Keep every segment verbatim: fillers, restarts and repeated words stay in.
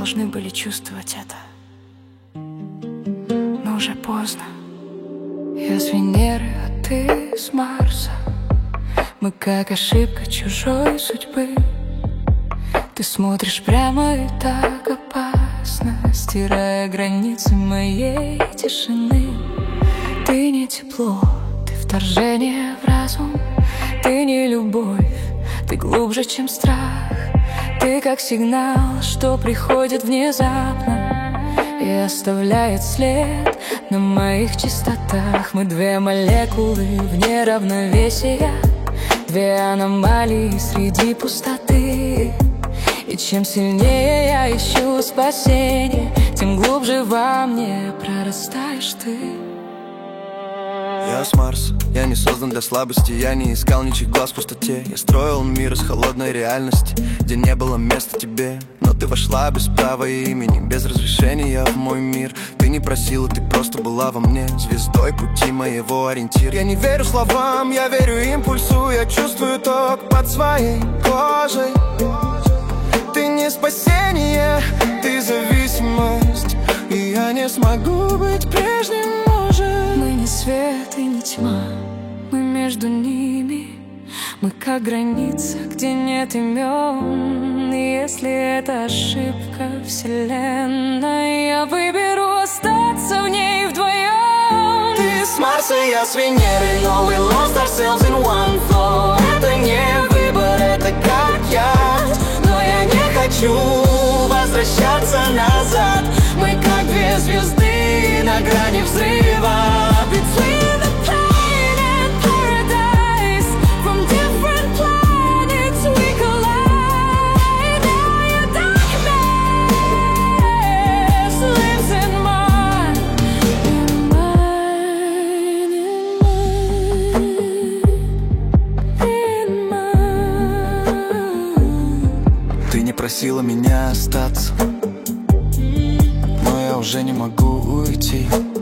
должны были чувствовать это, но уже поздно. Я с Венеры, а ты с Марса. Мы как ошибка чужой судьбы. Ты смотришь прямо и так опасно, стирая границы моей тишины. Ты не тепло, ты вторжение в разум. Ты не любовь, ты глубже, чем страх. Ты как сигнал, что приходит внезапно и оставляет след на моих чистотах. Мы две молекулы вне равновесия, две аномалии среди пустоты. И чем сильнее я ищу спасение, тем глубже во мне прорастаешь ты. Я с Марса, я не создан для слабости. Я не искал ничьих глаз в пустоте. Я строил мир из холодной реальности, где не было места тебе. Но ты вошла без права имени, без разрешения в мой мир. Ты не просила, ты просто была во мне звездой пути моего ориентира. Я не верю словам, я верю импульсу. Я чувствую ток под своей кожей. Ты не спасение, ты зависимость, и я не смогу быть прежним. Мы не свет и не тьма, мы между ними. Мы как граница, где нет имен. И если это ошибка вселенной, я выберу остаться в ней вдвоем. Ты с Марса, я с Венеры, но we lost ourselves in one flow. Это не выбор, это как яд, но я не хочу возвращаться назад. Мы как две звезды на грани взрыва. Between the plane and paradise, from different planets we collide. Now your darkness lives in mine, in mine, in mine, in mine. Ты не просила меня остаться, но я уже не могу уйти.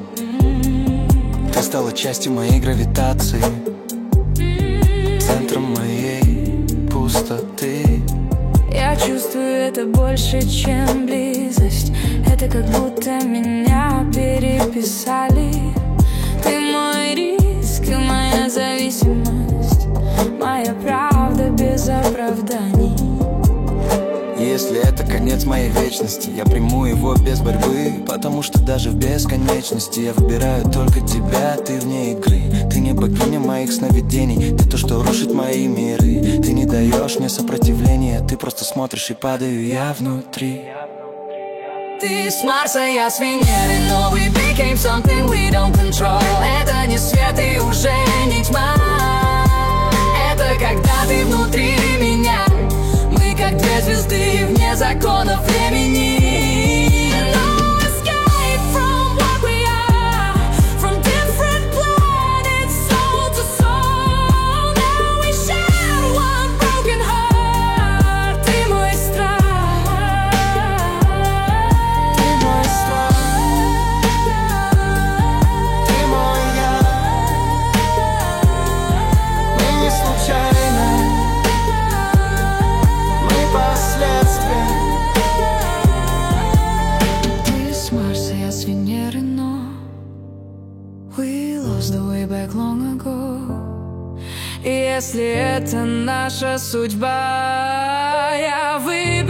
Ты стала частью моей гравитации, центром моей пустоты. Я чувствую это больше, чем близость. Это как будто меня переписали. Ты мой риск и моя зависимость, моя правда без оправданий. Если это конец моей вечности, я приму его без борьбы, потому что даже в бесконечности я выбираю только тебя, ты вне игры. Ты не богиня моих сновидений, ты то, что рушит мои миры. Ты не даешь мне сопротивления, ты просто смотришь и падаю я внутри. Ты с Марса, я с Венеры, но we became something we don't control. Это не свет и уже не тьма, это когда ты внутри меня. Мы как две звезды вне законов времени. No escape from what we are, from different planets, soul to soul. Now we share one broken heart. Ты мой страх, Ты мой страх, ты мой я. Мы не случайно, мы последствия. Ты с Марса, я с Венеры, но we lost the way back long ago. И если это наша судьба, я выберу